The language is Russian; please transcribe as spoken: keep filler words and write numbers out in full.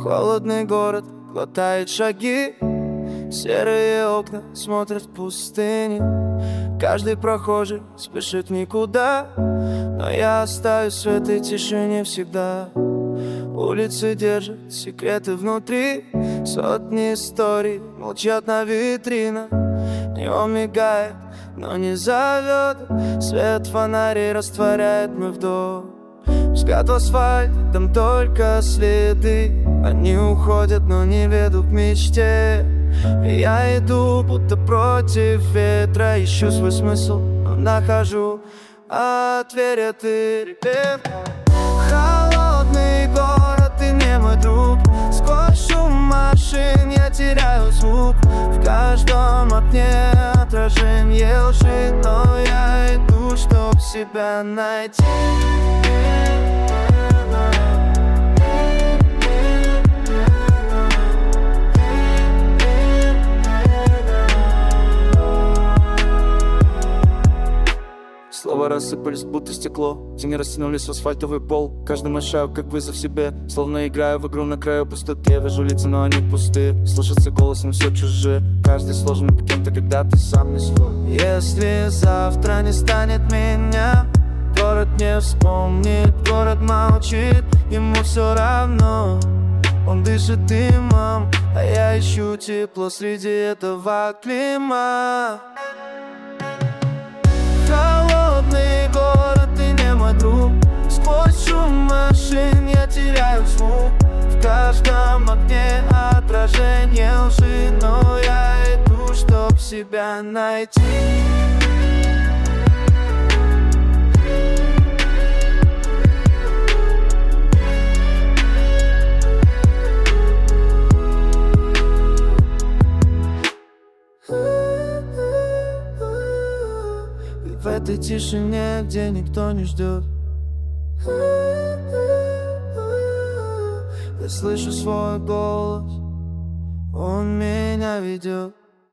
Холодный город глотает шаги, серые окна смотрят в пустыне. Каждый прохожий спешит никуда, но я остаюсь в этой тишине всегда. Улицы держат секреты внутри, сотни историй молчат на витринах. Неон мигает, но не зовет, свет фонарей растворяет мой вдох. Взгляд в асфальт, там только следы, они уходят, но не ведут к мечте. И я иду, будто против ветра, ищу свой смысл, но нахожу ответ и репет. Холодный город, ты не мой друг. Сквозь шум машин я теряю звук. В каждом окне отражение лжи, но я иду, чтоб себя найти. Слова рассыпались, будто стекло. Тени растянулись в асфальтовый пол. Каждый мой шаг, как вызов себе. Словно играю в игру на краю пустоты. Я вижу лица, но они пусты. Слышится голос, но все чужие. Каждый сложен кем-то, когда ты сам не свой. Если завтра не станет меня, город не вспомнит, город молчит. Ему все равно, он дышит дымом, а я ищу тепло среди этого клима. Холодный город, ты не мой друг. Сквозь шум машин я теряю звук. В каждом окне отражение лжи, но я иду, чтоб себя найти. В этой тишине, где никто не ждет, я слышу свой голос, он меня ведет.